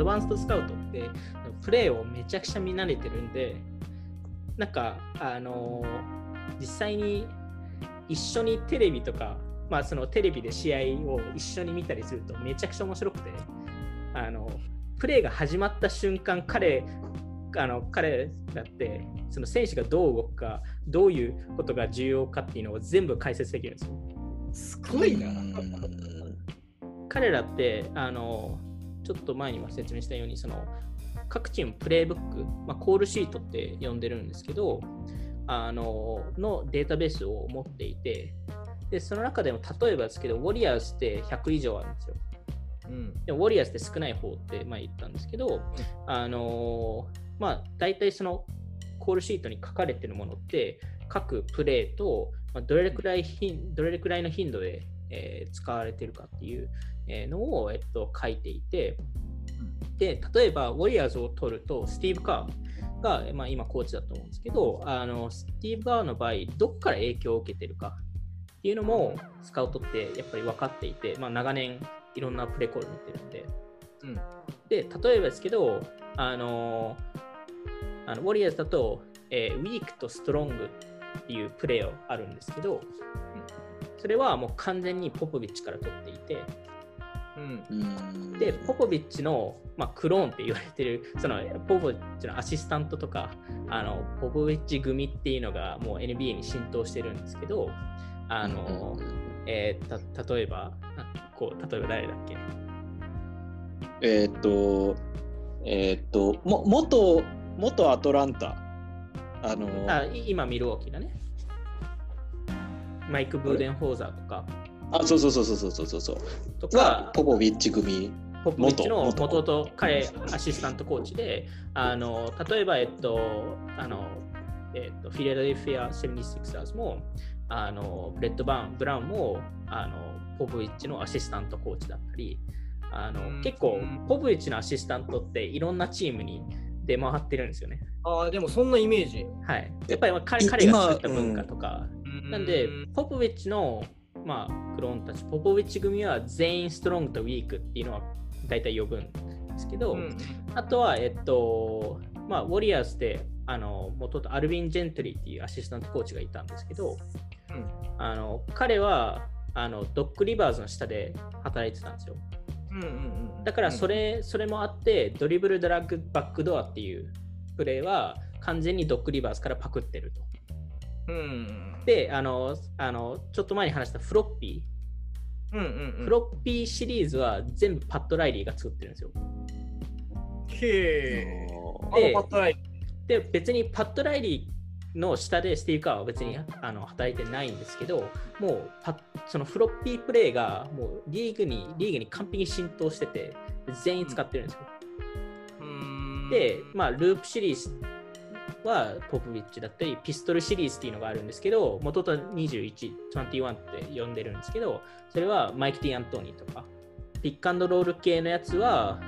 バンストスカウトってプレーをめちゃくちゃ見慣れてるんで、なんか実際に一緒にテレビとか、まあそのテレビで試合を一緒に見たりするとめちゃくちゃ面白くて、プレーが始まった瞬間彼だってその選手がどう動くか、どういうことが重要かっていうのを全部解説できるんですよ。 すごいな。 彼らってちょっと前にも説明したように、その各チームプレイブック、まあ、コールシートって呼んでるんですけど、のデータベースを持っていて、でその中でも例えばですけど、ウォリアーズって100以上あるんですよ。でもウォリアーズって少ない方って前言ったんですけど、まあ大体そのコールシートに書かれてるものって各プレーと、まあ、どれくらいの頻度で、使われてるかっていうのを、書いていて、で例えばウォリアーズを取るとスティーブ・カーが、まあ、今コーチだと思うんですけど、スティーブ・カーの場合どっから影響を受けてるかっていうのもスカウトってやっぱり分かっていて、まあ、長年いろんなプレーコール見てるんで、で例えばですけどウォリアーズだと、ウィークとストロングっていうプレーがあるんですけど、それはもう完全にポポビッチから取っていて、でポポビッチの、まあ、クローンって言われてるそのポポビッチのアシスタントとかポポビッチ組っていうのがもう NBA に浸透してるんですけど、例えば誰だっけ、 元アトランタ、 今ミルウォーキーだね、マイク・ブーデンホーザーとか、 そうとかポポビッチ組、 ポポビッチの元々彼アシスタントコーチで、例えばフィラデルフィア 76ers もブレッド・ブラウンもポポビッチのアシスタントコーチだったり、結構ポポビッチのアシスタントっていろんなチームに出回ってるんですよね。 でもそんなイメージ。 はい。やっぱり彼が作った文化とか、なんでポポビッチのまあクローンたち、ポポビッチ組は全員ストロングとウィークっていうのは大体呼ぶんですけど、あとはまあウォリアーズで元々アルビン・ジェントリーっていうアシスタントコーチがいたんですけど、彼はドッグ・リバーズの下で働いてたんですよ。だからそれもあって、ドリブルドラッグバックドアっていうプレーは完全にドッグ・リバーズからパクってると。でちょっと前に話したフロッピー、フロッピーシリーズは全部パッド・ライリーが作ってるんですよ。で別にパッド・ライリーの下でスティーブ・カーは別に働いてないんですけど、もうそのフロッピープレーがもうリーグに完璧に浸透してて全員使ってるんですよ。で、まあ、ループシリーズはポポビッチだったり、ピストルシリーズっていうのがあるんですけど、元々21って呼んでるんですけど、それはマイク・ティ・アントニーとか、ピックアンドロール系のやつは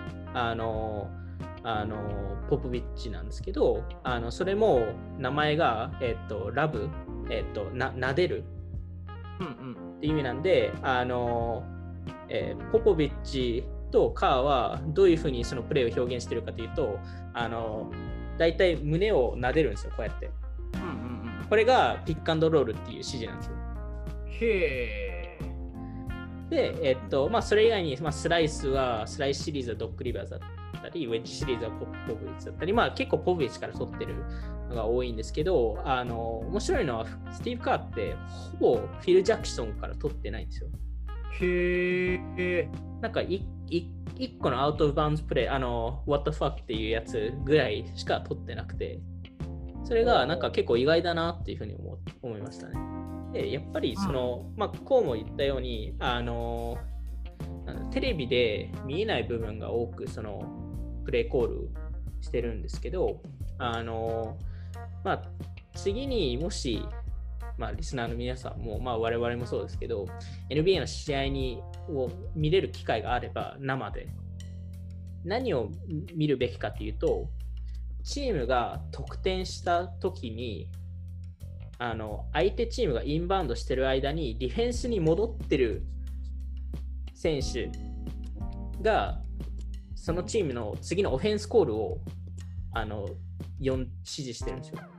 ポポビッチなんですけど、それも名前が、ラブ、なでるっていう意味なんで、ポポビッチとカーはどういうふうにそのプレーを表現しているかというと、だいたい胸を撫でるんですよ、こうやって。これがピックアンドロールっていう指示なんですよ。で、まあ、それ以外に、まあ、スライスシリーズはドッグリバーズだったり、ウェッジシリーズはポポビッチだったり、まあ、結構ポポビッチから取ってるのが多いんですけど、面白いのはスティーブ・カーってほぼフィル・ジャクソンから取ってないんですよ。なんか1個のアウト・オブ・バウンズプレー、What the fuck っていうやつぐらいしか取ってなくて、それがなんか結構意外だなっていうふうに思いましたね。で、やっぱりまあ、こうも言ったように、テレビで見えない部分が多くプレーコールしてるんですけど、まあ、次にもし、まあ、リスナーの皆さんも、まあ、我々もそうですけど、NBA の試合を見れる機会があれば、生で何を見るべきかというと、チームが得点したときに、相手チームがインバウンドしてる間にディフェンスに戻ってる選手がそのチームの次のオフェンスコールを指示してるんですよ。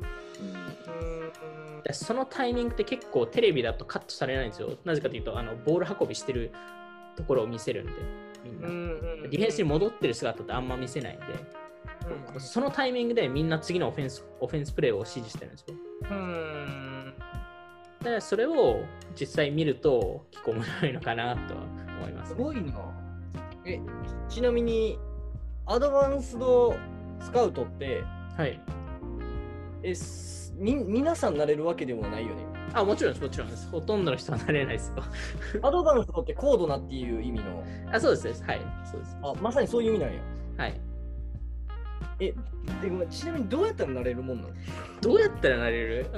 でそのタイミングって結構テレビだとカットされないんですよ。なぜかというとボール運びしてるところを見せるんで、みんなディフェンスに戻ってる姿ってあんま見せないんで、そのタイミングでみんな次のオフェンスプレーを指示してるんですよ。だからそれを実際見ると結構面白いのかなとは思います、ね。 すごいな。ちなみにアドバンスドスカウトって、 はい。 皆さんなれるわけでもないよね。 もちろんです、もちろんです。ほとんどの人はなれないですよ。 アドバンスドって高度なっていう意味の。 そうです。はい。そうです。 まさにそういう意味なんや。 はい。 ちなみにどうやったらなれるもんなの？ どうやったらなれる？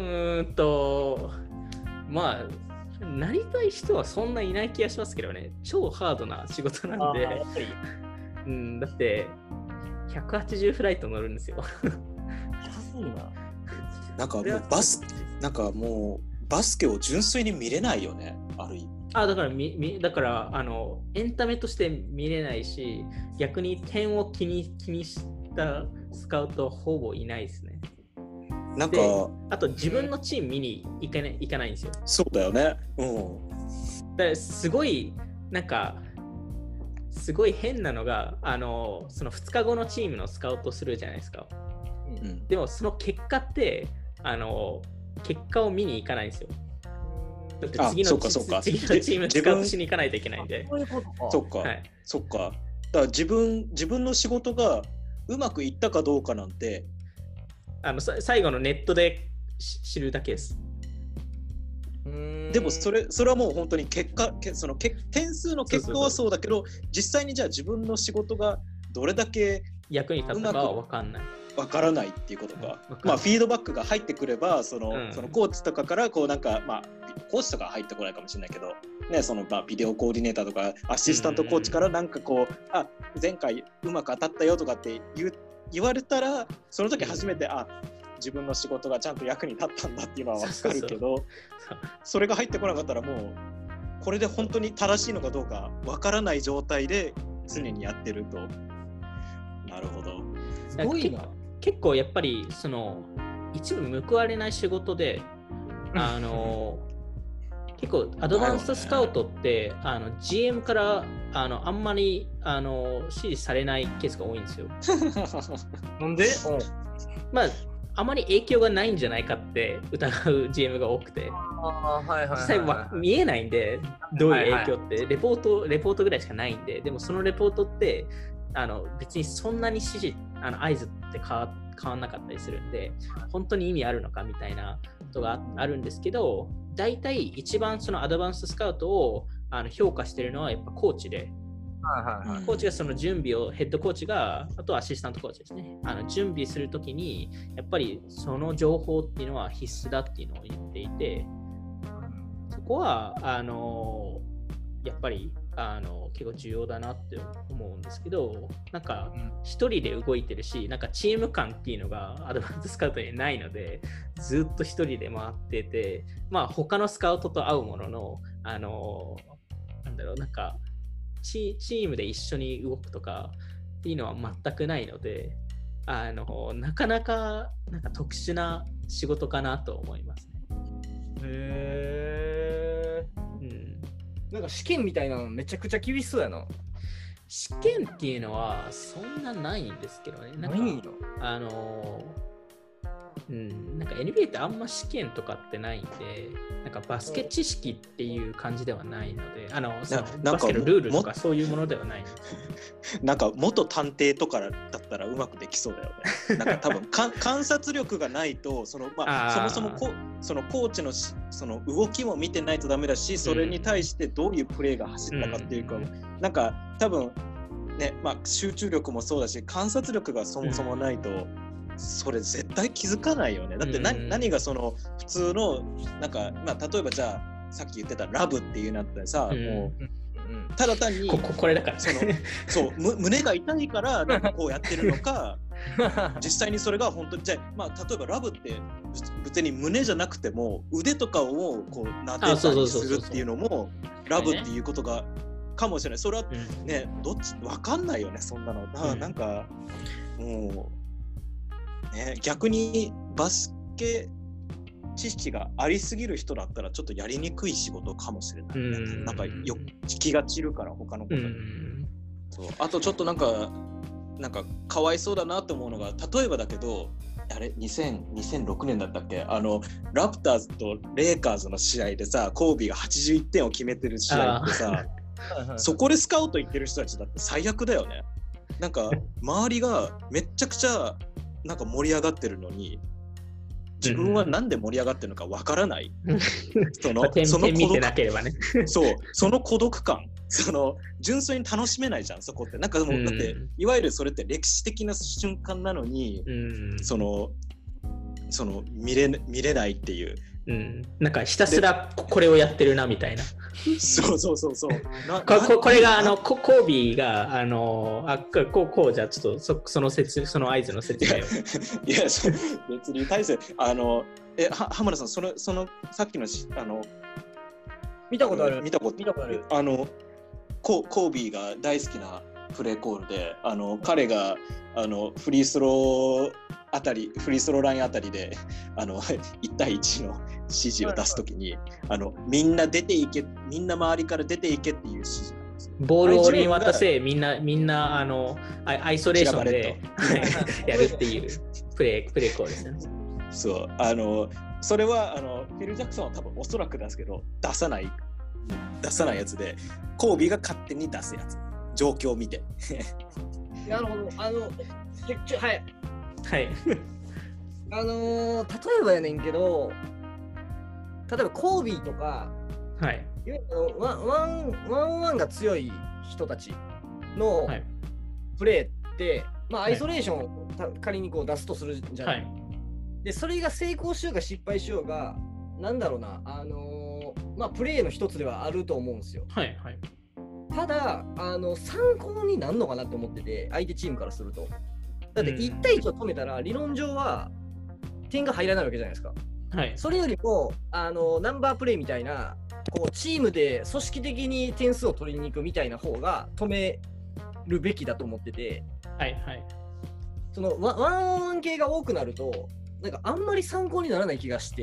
まあ、なりたい人はそんないない気がしますけどね。超ハードな仕事なんで。 やっぱりだって、180フライト乗るんですよ。 安いな。 なんかもうバスケを純粋に見れないよね、ある意味。 だからエンタメとして見れないし、逆に点を気にしたスカウトはほぼいないですね。 なんかあと自分のチーム見に行かないんですよ。 そうだよね。 だからすごい変なのがその2日後のチームのスカウトするじゃないですか。でもその結果って結果を見に行かないんですよ。だって次のチームスカウトしに行かないといけないんで。 そっか。だから自分の仕事がうまくいったかどうかなんて最後のネットで知るだけです。 でもそれはもう本当に点数の結果はそうだけど、実際にじゃあ自分の仕事がどれだけ役に立つかは分からないっていうことか。フィードバックが入ってくればそのコーチとかからコーチとか入ってこないかもしれないけどね、ビデオコーディネーターとかアシスタントコーチから前回うまく当たったよとかって言われたら、その時初めて自分の仕事がちゃんと役に立ったんだっていうのは分かるけど、それが入ってこなかったらもうこれで本当に正しいのかどうか分からない状態で常にやってると。なるほど。 すごいな。 結構やっぱり一部報われない仕事で結構アドバンストスカウトってGM からあんまり指示されないケースが多いんですよ。 なんで？ あまり影響がないんじゃないかって疑う GM が多くて、実際は見えないんで、どういう影響って、レポートぐらいしかないんで、でもそのレポートって別にそんなに指示合図って変わんなかったりするんで、本当に意味あるのかみたいなことがあるんですけど、大体一番そのアドバンストスカウトを評価してるのはやっぱコーチで、コーチがその準備をヘッドコーチが、あとはアシスタントコーチですね、準備するときにやっぱりその情報っていうのは必須だっていうのを言っていて、そこはやっぱり結構重要だなって思うんですけど、一人で動いてるし、チーム感っていうのがアドバンススカウトにないので、ずっと一人で回ってて、他のスカウトと会うもののチームで一緒に動くとかっていうのは全くないので、なかなか特殊な仕事かなと思いますね。 試験みたいなのめちゃくちゃ厳しそうやな。 試験っていうのはそんなないんですけどね。NBA ってあんま試験とかってないんで、バスケ知識っていう感じではないので、バスケのルールとかそういうものではないんです。 元探偵とかだったらうまくできそうだよね。多分観察力がないとそもそもそのコーチのその動きも見てないとダメだし、それに対してどういうプレーが走ったかっていうか、多分ね、集中力もそうだし、観察力がそもそもないと、それ絶対気づかないよね。だって何がその普通の例えばじゃあさっき言ってたラブっていうなったらさ、もうただ単にこれだから胸が痛いからこうやってるのか実際にそれが本当に例えばラブって別に胸じゃなくても腕とかをこう撫でたりするっていうのもラブっていうことがかもしれない。それはね、どっちわかんないよね、そんなの。なんかもうね、逆にバスケ知識がありすぎる人だったらちょっとやりにくい仕事かもしれない、ね。なんか気が散るから他のことに。そう、あとちょっとなんかかわいそうだなと思うのが、例えばだけど、あれ2006年だったっけ、ラプターズとレイカーズの試合でさ、コービーが81点を決めてる試合ってさそこでスカウト行ってる人たちだって最悪だよね。なんか周りがめっちゃくちゃなんか盛り上がってるのに、自分はなんで盛り上がってるのかわからない、その見てなければねそう、その孤独感、純粋に楽しめないじゃん、そこって。なんかもう、だっていわゆるそれって歴史的な瞬間なのに、見れないっていう、 なんかひたすらこれをやってるなみたいな。 そうこれがコービーがこうじゃあちょっとその合図の説明をいや別に大勢浜田さん、そのさっきの見たことある。 コービーが大好きなプレーコールで、彼がフリースローラインあたりで1対1の指示を出すときに、みんな出ていけ、みんな周りから出ていけっていう指示なんですよ。 ボールを俺に渡せ、みんなアイソレーションでやるっていうプレーコールですね。 そう、それはフィル・ジャクソンは多分おそらくですけど出さないやつで、コービーが勝手に出すやつ、状況を見てなるほど。はいはい。 例えばやねんけど、例えばコービーとか、 はい、 ワンが強い人たちのプレーって、アイソレーションを仮にこう出すとするじゃない、でそれが成功しようが失敗しようが、なんだろうな、プレーの一つではあると思うんですよ。 はいはい。 ただ参考になるのかなと思ってて、相手チームからすると。だって1対1を止めたら理論上は点が入らないわけじゃないですか。 はい、 それよりもナンバープレーみたいな、こうチームで組織的に点数を取りに行くみたいな方が止めるべきだと思ってて、 はいはい、 そのワンオンワン系が多くなるとなんかあんまり参考にならない気がして、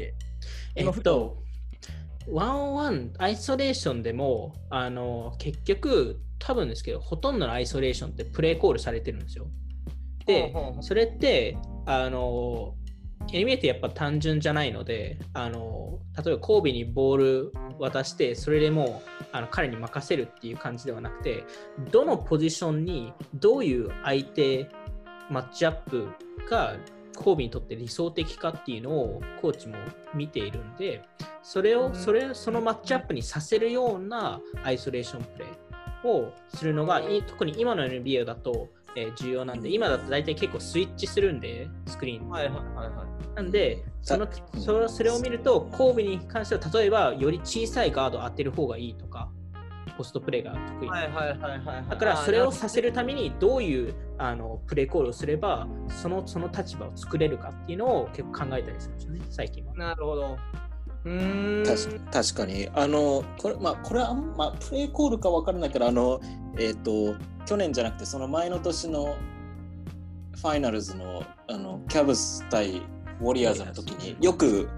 ワンオンワンアイソレーションでも結局多分ですけど、ほとんどのアイソレーションってプレーコールされてるんですよ。で、それってNBA ってやっぱ単純じゃないので、例えばコービーにボール渡してそれでもう彼に任せるっていう感じではなくて、どのポジションにどういう相手マッチアップがコービーにとって理想的かっていうのをコーチも見ているんで、そのマッチアップにさせるようなアイソレーションプレーをするのが特に今の NBA だと重要なんで、今だと大体結構スイッチするんで、スクリーン、なんでそれを見ると、コービーに関しては例えばより小さいガードを当てる方がいいとか、ポストプレーが得意、だからそれをさせるためにどういうプレーコールをすればその立場を作れるかっていうのを結構考えたりするんですよね、最近は。 なるほど。 確かにこれはプレーコールか分からないから、去年じゃなくてその前の年のファイナルズのキャブス対ウォリアーズの時によく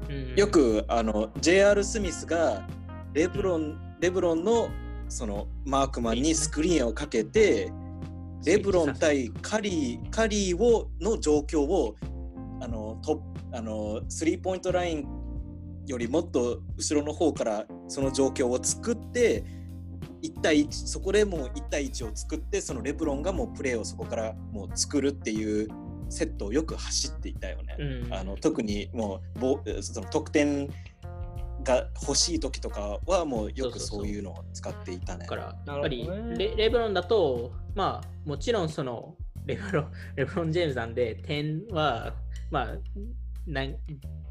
JR スミスがレブロンのそのマークマンにスクリーンをかけて、レブロン対カリーの状況をスリーポイントラインよりもっと後ろの方からその状況を作って、1対1、そこでもう1対1を作って、そのレブロンがもうプレーをそこからもう作るっていうセットをよく走っていたよね。特にもうその得点が欲しい時とかはもうよくそういうのを使っていたね。 だからやっぱりレブロンだと、もちろんそのレブロン・ジェームズなんで点は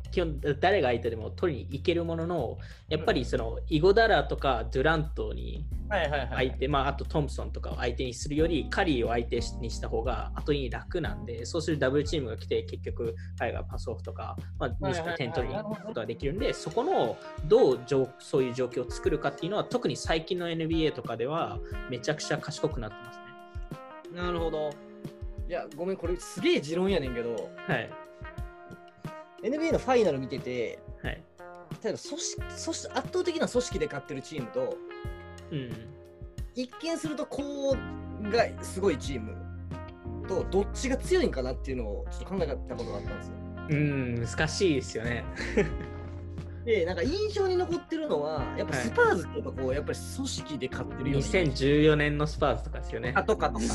基本誰が相手でも取りに行けるものの、やっぱりそのイゴダラとかドゥラントに相手、あとトンプソンとかを相手にするよりカリーを相手にした方が後に楽なんで、そうするダブルチームが来て結局彼がパスオフとか、もしくは点取りに行くことができるんで、そこのどうそういう状況を作るかっていうのは特に最近の NBA とかではめちゃくちゃ賢くなってますね。なるほど。いやごめん、これすげえ持論やねんけど、 はい、 NBA のファイナル見てて、 はい、 例えば圧倒的な組織で勝ってるチームと、一見するとこうがすごいチームとどっちが強いんかなっていうのをちょっと考えたことがあったんですよ。 難しいですよね。 で、なんか印象に残ってるのは、やっぱスパーズってやっぱり組織で勝ってるような。 2014年のスパーズとかですよね。 とか。はい。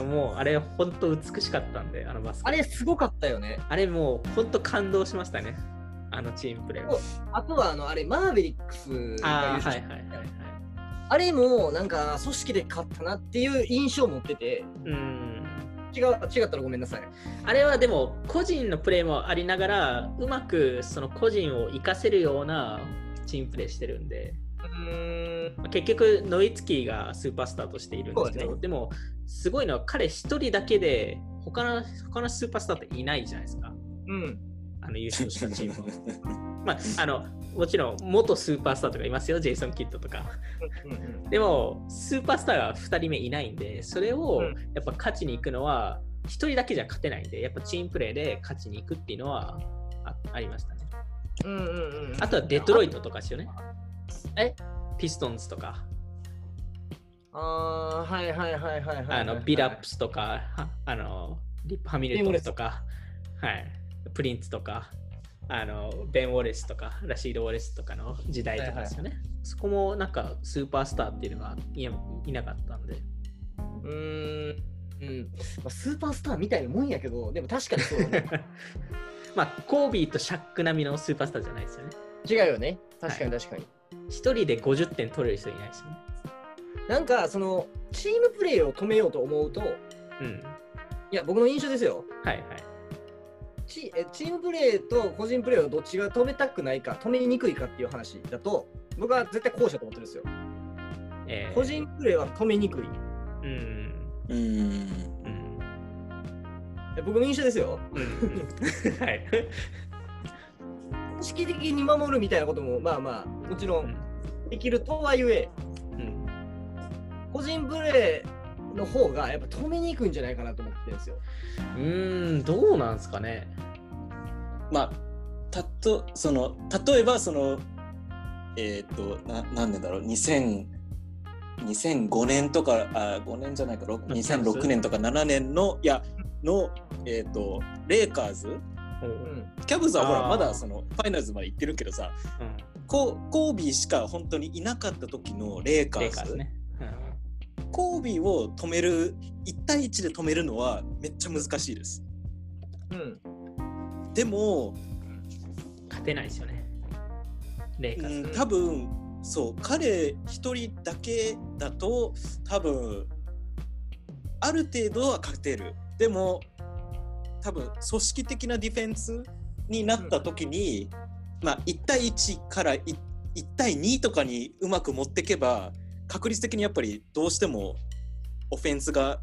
もう、あれ、本当美しかったんで、バスケ。 あれ、すごかったよね。 あれ、もう、本当感動しましたね。チームプレー。 あとは、あれ、マーベリックスが優勝した。あれも、なんか、組織で勝ったなっていう印象を持ってて。違ったらごめんなさい。 あれはでも個人のプレーもありながらうまくその個人を活かせるようなチームプレーしてるんで、結局ノイツキーがスーパースターとしているんですけど、でもすごいのは彼一人だけで他のスーパースターっていないじゃないですか。優勝したチームはもちろん元スーパースターとかいますよ、ジェイソン・キッドとか。でもスーパースターが2人目いないんで、それをやっぱ勝ちに行くのは1人だけじゃ勝てないんで、やっぱチームプレーで勝ちに行くっていうのは ありましたね。あとはデトロイトとかですよね。ピストンズとか。ビラップスとか、リップ・ハミルトンとか、プリンツとか。ベン・ウォレスとかラシード・ウォレスとかの時代とかですよね。そこもなんかスーパースターっていうのがいなかったんで。 スーパースターみたいなもんやけど、でも確かにそうだね。 コービーとシャック並みのスーパースターじゃないですよね。 違うよね。確かに。 一人で50点取れる人いないですよね。 なんかそのチームプレーを止めようと思うと、いや僕の印象ですよ。チームプレーと個人プレーをどっちが止めたくないか、止めにくいかっていう話だと、僕は絶対後者と思ってるんですよ。個人プレーは止めにくい。僕の印象ですよ。組織的に守るみたいなことももちろんできるとはいえ、個人プレーの方がやっぱ止めにくいんじゃないかなと思ってるんですよ。 どうなんですかね。 例えば何年だろう、2005年とか5年じゃないか、2006年とか7年のレイカーズ、キャブズはほらまだそのファイナルズまで行ってるけどさ、コービーしか本当にいなかった時のレイカーズ、コービーを止める1対1で止めるのはめっちゃ難しいです。でも勝てないですよね。レイカーズ、 多分そう彼一人だけだと多分ある程度は勝てる。でも多分組織的なディフェンスになった時に、1対1から1対2とかにうまく持っていけば確率的にやっぱりどうしてもオフェンスが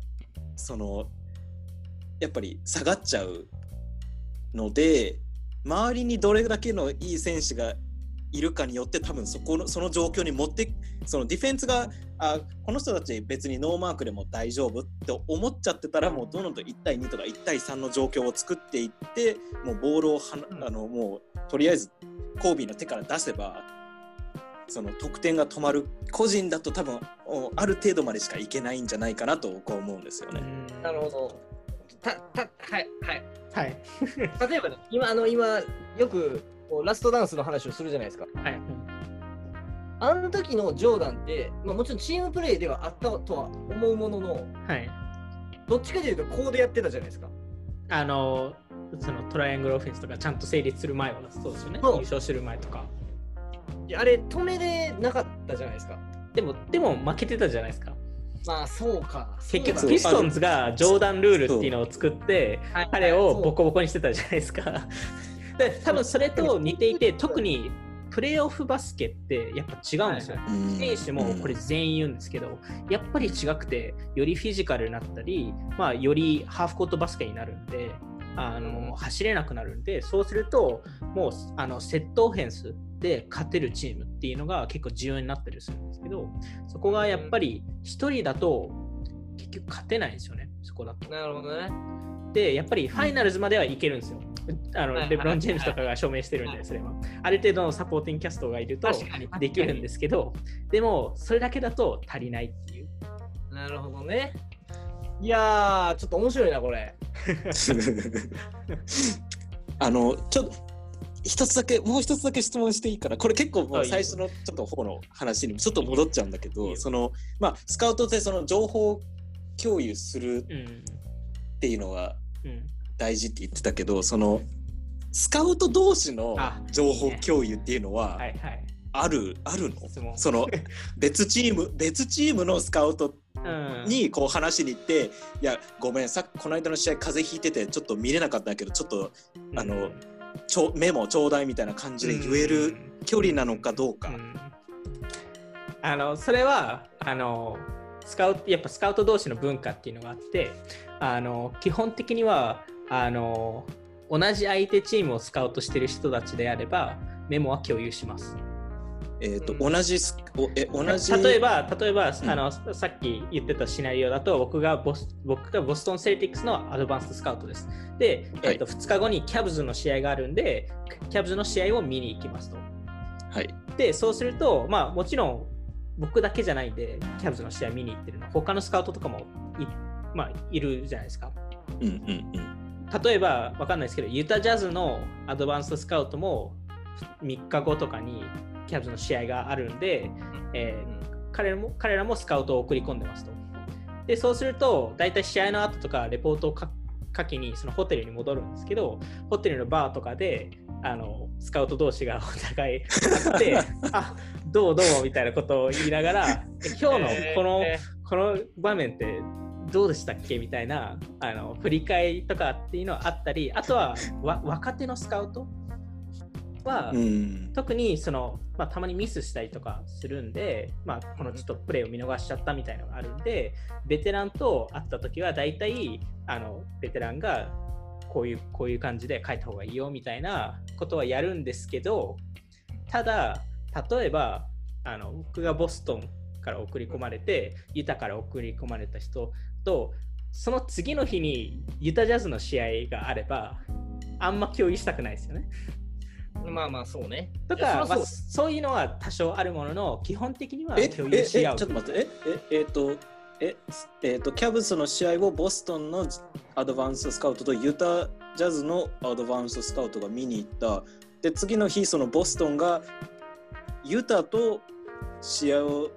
やっぱり下がっちゃうので、周りにどれだけのいい選手がいるかによって多分その状況に持ってそのディフェンスがこの人たち別にノーマークでも大丈夫って思っちゃってたら、もうどんどんと1対2とか1対3の状況を作っていって、もうボールをもうとりあえずコービーの手から出せばその得点が止まる。個人だと多分ある程度までしかいけないんじゃないかなと僕は思うんですよね。 なるほど。例えばね、今よくラストダンスの話をするじゃないですか。あの時のジョーダンって、もちろんチームプレーではあったとは思うものの、どっちかというとこうでやってたじゃないですか。 そのトライアングルオフェンスとかちゃんと成立する前はそうですよね。優勝する前とか。 あれ止めれなかったじゃないですか。 でも負けてたじゃないですか。 そうか。 結局ピストンズがジョーダンルールっていうのを作って彼をボコボコにしてたじゃないですか。 で多分それと似ていて、特にプレーオフバスケってやっぱ違うんですよ。選手もこれ全員言うんですけど、やっぱり違くて、よりフィジカルになったり、まあ、よりハーフコートバスケになるんで、走れなくなるんで、そうするともうセットオフェンスで勝てるチームっていうのが結構重要になったりするんですけど、そこがやっぱり1人だと結局勝てないんですよね、そこだと。 なるほどね。 で、やっぱりファイナルズまではいけるんですよ。レブロン・ジェームズとかが証明してるんで、それは。ある程度のサポーティングキャストがいるとできるんですけど、でも、それだけだと足りないっていう。 なるほどね。いやー、ちょっと面白いな、これ。 ちょっともう一つだけ質問していいかな。これ結構もう最初のちょっと方の話にちょっと戻っちゃうんだけど、スカウトでその情報共有するっていうのは大事って言ってたけど、そのスカウト同士の情報共有っていうのはあるの？その別チームのスカウトにこう話しに行って、いやごめん、この間の試合風邪ひいててちょっと見れなかったんだけど、ちょっとメモちょうだいみたいな感じで言える距離なのかどうか。 それはやっぱスカウト同士の文化っていうのがあって、基本的には同じ相手チームをスカウトしてる人たちであればメモは共有します。 同じ例えば、さっき言ってたシナリオだと、僕がボストンセルティックスのアドバンストスカウトです。で、2日後にキャブズの試合があるんで、キャブズの試合を見に行きますと。 はい。 で、そうすると、まあもちろん僕だけじゃないんで、キャブズの試合見に行ってるの。他のスカウトとかもいるじゃないですか。例えば、わかんないですけど、ユタジャズのアドバンストスカウトも3日後とかにキャブズの試合があるんで、彼らもスカウトを送り込んでますと。で、そうすると、大体試合の後とかレポートを書きにそのホテルに戻るんですけど、ホテルのバーとかでスカウト同士がお互い会ってどうみたいなことを言いながら、今日のこの場面ってどうでしたっけみたいな振り返りとかっていうのはあったり、あとは若手のスカウトは、特にたまにミスしたりとかするんで、このちょっとプレーを見逃しちゃったみたいなのがあるんで、ベテランと会った時は大体ベテランがこういう感じで書いた方がいいよみたいなことはやるんですけど、ただ例えば僕がボストンから送り込まれて、ユタから送り込まれた人とその次の日にユタジャズの試合があればあんま共有したくないですよね。 まあそうね。 とか、そういうのは多少あるものの、基本的には共有し合う。 ちょっと待って、キャブスの試合をボストンのアドバンススカウトとユタジャズのアドバンススカウトが見に行った。で、次の日、そのボストンがユタと試合を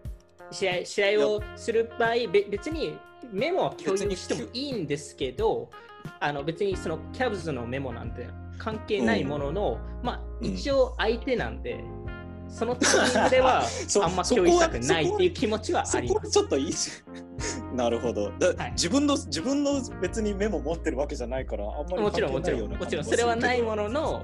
する場合、別にメモは共有してもいいんですけど、別にそのキャブズのメモなんて関係ないものの、一応相手なんで、そのタイミングではあんま共有したくないっていう気持ちはあります。 ちょっといいしなるほど。自分の別にメモ持ってるわけじゃないから、あんまり関係ないような。 もちろんそれはないものの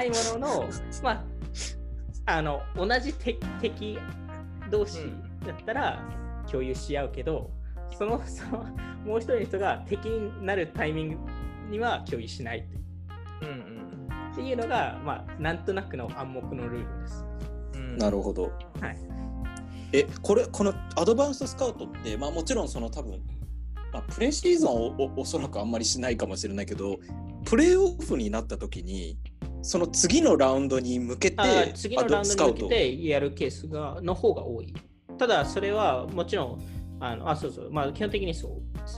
同じ敵同士だったら共有し合うけど、そのもう一人の人が敵になるタイミングには共有しないっていうのが、なんとなくの暗黙のルールです。 なるほど。 はい。 このアドバンストスカウトって、もちろん多分、プレシーズンは おそらくあんまりしないかもしれないけど、プレーオフになった時にその次のラウンドに向けて次のラウンドに向けてやるケースの方が多い。ただそれはもちろん基本的にそう。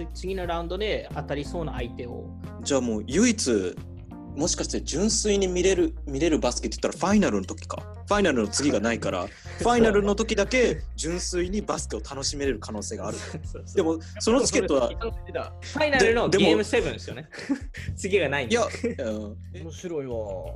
次のラウンドで当たりそうな相手を。 じゃあもう唯一もしかして純粋に見れるバスケって言ったらファイナルの時か。ファイナルの次がないからファイナルの時だけ純粋にバスケを楽しめれる可能性がある。でもそのチケットはファイナルのゲーム7ですよね。次がないんで。 いや、 面白いわ。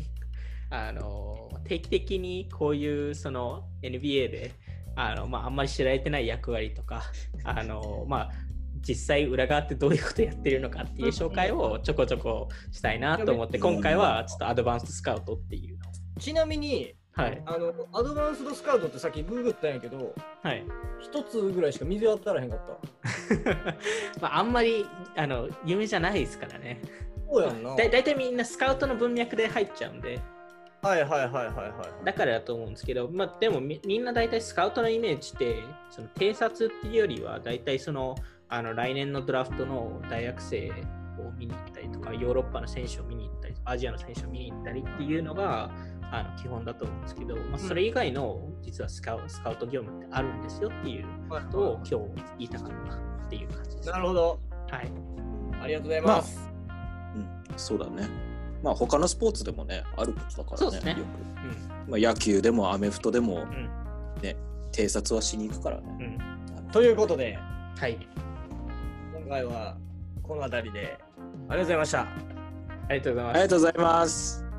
定期的にこういうその NBA であんまり知られてない役割とか実際裏側ってどういうことやってるのかっていう紹介をちょこちょこしたいなと思って、今回はちょっとアドバンストスカウトっていうの。 ちなみに、はい、アドバンストスカウトってさっきググったんやけど、はい、1つぐらいしか水当たらへんかった。 まあ、あんまり有名じゃないですからね。 そうやんな。 だいたいみんなスカウトの文脈で入っちゃうんで。 はいはいはいはいはい。 だからだと思うんですけど、まあ、でもみんな大体スカウトのイメージってその偵察っていうよりは大体その来年のドラフトの大学生を見に行ったりとか、ヨーロッパの選手を見に行ったりとか、アジアの選手を見に行ったりっていうのが基本だと思うんですけど、まあ、それ以外の実はスカウト業務ってあるんですよっていうことを今日言いたかったっていう感じです。 なるほど。 はい。 ありがとうございます。 そうだね。まあ他のスポーツでもね、あることだからね。 そうですね。 よくまあ、野球でもアメフトでも、ね、偵察はしに行くからね。 ということで、 はい。 今回はこの辺りでありがとうございました。 ありがとうございます。 ありがとうございます。